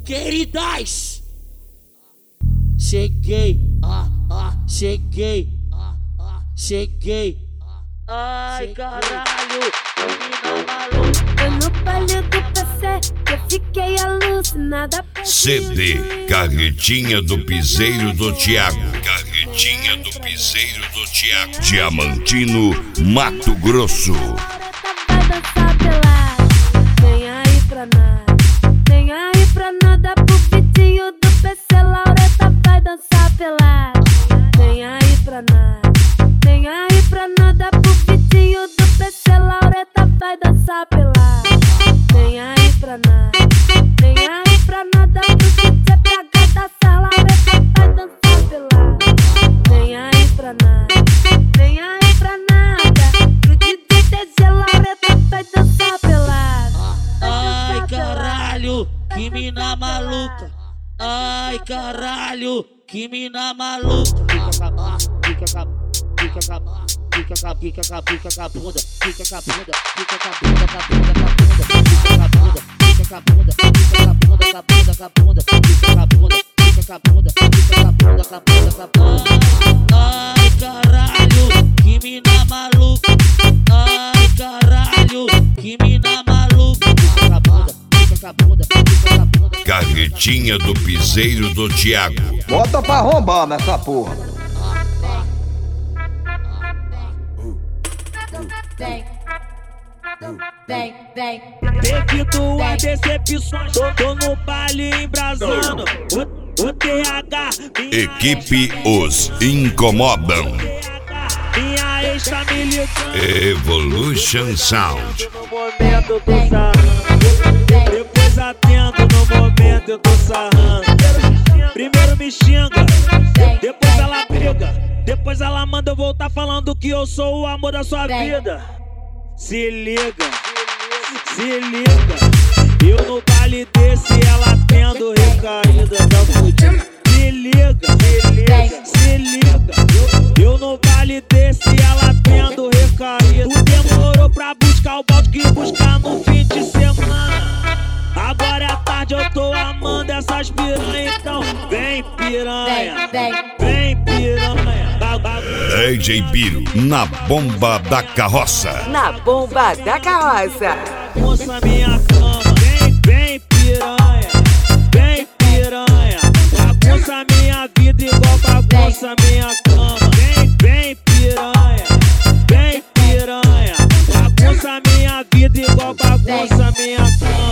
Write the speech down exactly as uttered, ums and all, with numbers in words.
Queridas, cheguei, ah, ah, cheguei, ah, ah, cheguei. Ai, caralho, menina maluca. Eu no baile do P C, eu fiquei alucinada. C D Carretinha do Piseiro do Thiago. Carretinha do Piseiro do Thiago. Diamantino, Mato Grosso. Vai dançar pelado, nem aí pra nada, nem aí pra nada. Pro vizinho do P C, Laureta vai dançar pelado, nem aí pra nada, nem aí pra nada. Pro vizinho do P C, Laureta vai dançar pelado, nem aí pra nada, nem aí pra nada. Pro D J P H dançar, Laureta vai dançar pelado, nem aí pra nada, nem aí pra nada. Pro D J T G, Laureta vai dançar pelado. Ai, caralho, que mina maluca. Ai, caralho, que mina maluca. Fica com a, fica com a, fica com a, fica com a, fica com a, fica com a bunda, fica com a bunda, fica com a bunda, com a bunda, com a bunda, fica com a bunda, fica com a bunda, fica com a bunda, com a bunda, com a bunda, fica com a bunda, fica com a bunda, fica com a bunda, com a bunda, com a bunda. Ai, caralho, que mina maluca. Ai, caralho, que mina maluca. Fica com a bunda, fica com a bunda, fica com a bunda. Carretinha do Piseiro do Thiago. Bota pra arrombar nessa porra. Vem, vem, vem. Devido a decepções, tô, tô no baile embrasando. O, o T H, Equipe Os Incomodam. minha ex tá me ligando. Evolution Sound. No momento eu tô sarrando, depois atendo, no momento eu tô sarrando. Primeiro me xinga, depois ela briga, depois ela manda eu voltar falando que eu sou o amor da sua vida. Se liga, se liga, eu no baile desse ela tendo recaída da fudida. Se liga, se liga, se liga, eu no baile desse ela tendo recaída. Tu demorou pra buscar o balde que buscar no fim de semana. Agora é tarde, eu tô amando essas piranha, então vem piranha, vem piranha. D J Biro na bomba da carroça. Na bomba da carroça. Bagunça minha cama, vem, vem piranha, vem piranha. Bagunça minha vida igual bagunça minha cama. Vem, vem piranha, vem piranha. Bagunça minha vida igual bagunça minha cama.